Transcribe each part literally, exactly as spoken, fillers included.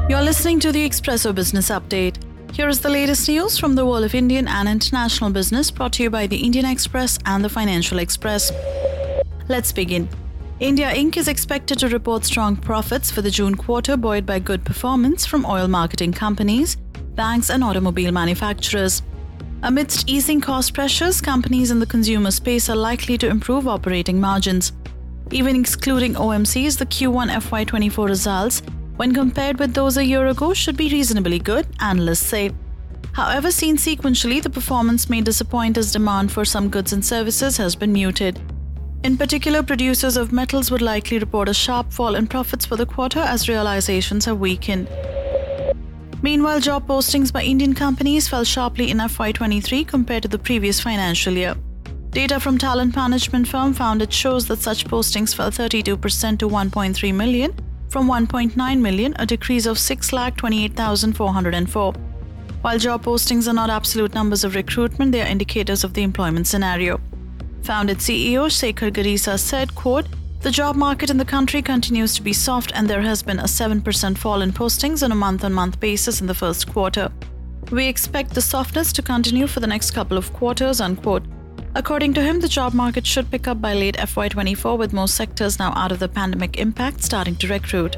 You're listening to the Expresso Business Update. Here is the latest news from the world of Indian and international business, brought to you by the Indian Express and the Financial Express. Let's begin. India Incorporated is expected to report strong profits for the June quarter, buoyed by good performance from oil marketing companies, banks and automobile manufacturers. Amidst easing cost pressures, companies in the consumer space are likely to improve operating margins. Even excluding O M Cs, the Q one F Y twenty-four results, when compared with those a year ago, should be reasonably good, analysts say. However, seen sequentially, the performance may disappoint as demand for some goods and services has been muted. In particular, producers of metals would likely report a sharp fall in profits for the quarter as realizations have weakened. Meanwhile, job postings by Indian companies fell sharply in F Y twenty-three compared to the previous financial year. Data from talent management firm found it shows that such postings fell thirty-two percent to one point three million from one point nine million, a decrease of six lakh twenty-eight thousand four hundred four. While job postings are not absolute numbers of recruitment, they are indicators of the employment scenario. Founded C E O Shekhar Garisa said, quote, "The job market in the country continues to be soft and there has been a seven percent fall in postings on a month-on-month basis in the first quarter. We expect the softness to continue for the next couple of quarters," unquote. According to him, the job market should pick up by late F Y twenty-four, with most sectors now out of the pandemic impact starting to recruit.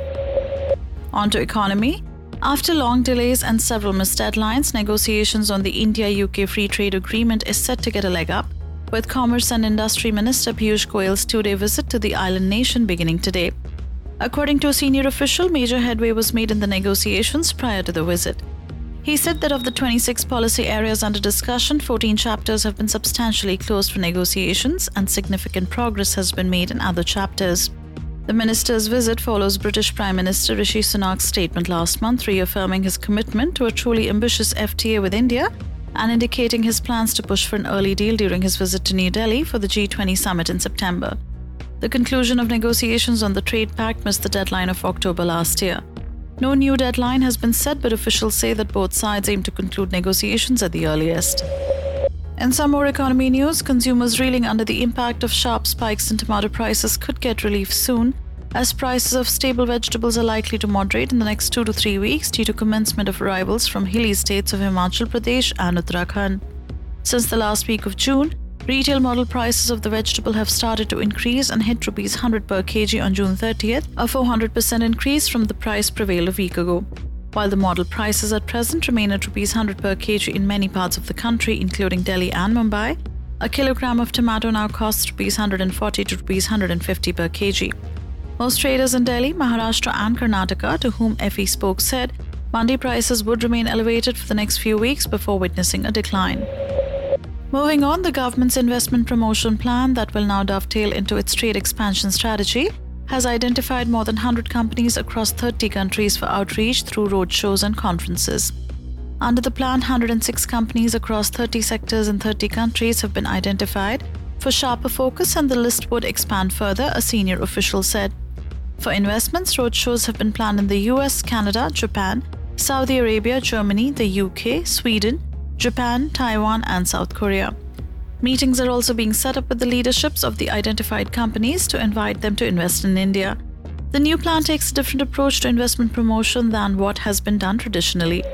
On to economy. After long delays and several missed deadlines, negotiations on the India-U K Free Trade Agreement is set to get a leg up, with Commerce and Industry Minister Piyush Goyal's two-day visit to the island nation beginning today. According to a senior official, major headway was made in the negotiations prior to the visit. He said that of the twenty-six policy areas under discussion, fourteen chapters have been substantially closed for negotiations and significant progress has been made in other chapters. The minister's visit follows British Prime Minister Rishi Sunak's statement last month reaffirming his commitment to a truly ambitious F T A with India and indicating his plans to push for an early deal during his visit to New Delhi for the G twenty summit in September. The conclusion of negotiations on the trade pact missed the deadline of October last year. No new deadline has been set, but officials say that both sides aim to conclude negotiations at the earliest. In some more economy news, consumers reeling under the impact of sharp spikes in tomato prices could get relief soon, as prices of staple vegetables are likely to moderate in the next two to three weeks due to commencement of arrivals from hilly states of Himachal Pradesh and Uttarakhand. Since the last week of June, retail model prices of the vegetable have started to increase and hit rupees one hundred per kg on June thirtieth, a four hundred percent increase from the price prevailed a week ago. While the model prices at present remain at rupees one hundred per kg in many parts of the country, including Delhi and Mumbai, a kilogram of tomato now costs rupees one hundred forty to rupees one hundred fifty per kg. Most traders in Delhi, Maharashtra and Karnataka, to whom F E spoke, said mandi prices would remain elevated for the next few weeks before witnessing a decline. Moving on, the government's investment promotion plan that will now dovetail into its trade expansion strategy has identified more than one hundred companies across thirty countries for outreach through roadshows and conferences. Under the plan, one hundred six companies across thirty sectors in thirty countries have been identified for sharper focus, and the list would expand further, a senior official said. For investments, roadshows have been planned in the U S, Canada, Japan, Saudi Arabia, Germany, the U K, Sweden, Japan, Taiwan and South Korea. Meetings are also being set up with the leaderships of the identified companies to invite them to invest in India. The new plan takes a different approach to investment promotion than what has been done traditionally.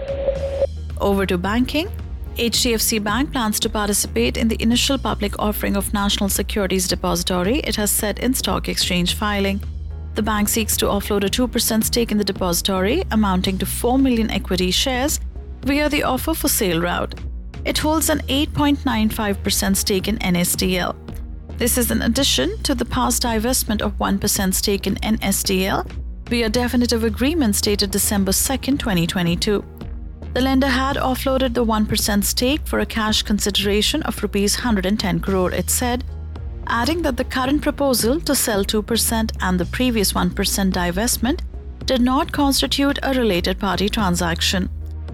Over to banking. H D F C Bank plans to participate in the initial public offering of National Securities Depository, it has said in stock exchange filing. The bank seeks to offload a two percent stake in the depository, amounting to four million equity shares, via the offer for sale route. It holds an eight point nine five percent stake in N S D L. This is in addition to the past divestment of one percent stake in N S D L via definitive agreement dated December second, twenty twenty-two. The lender had offloaded the one percent stake for a cash consideration of rupees one hundred ten crore, it said, adding that the current proposal to sell two percent and the previous one percent divestment did not constitute a related party transaction.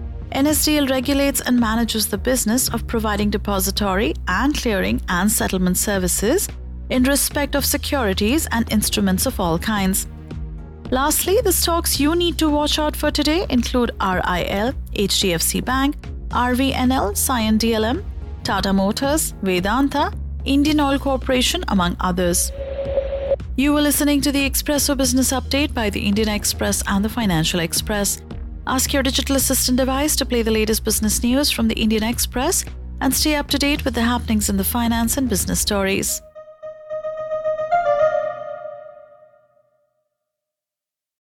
N S D L regulates and manages the business of providing depository and clearing and settlement services in respect of securities and instruments of all kinds. Lastly, the stocks you need to watch out for today include R I L, H D F C Bank, R V N L, Cyan D L M, Tata Motors, Vedanta, Indian Oil Corporation, among others. You were listening to the Expresso Business Update by the Indian Express and the Financial Express. Ask your digital assistant device to play the latest business news from the Indian Express and stay up to date with the happenings in the finance and business stories.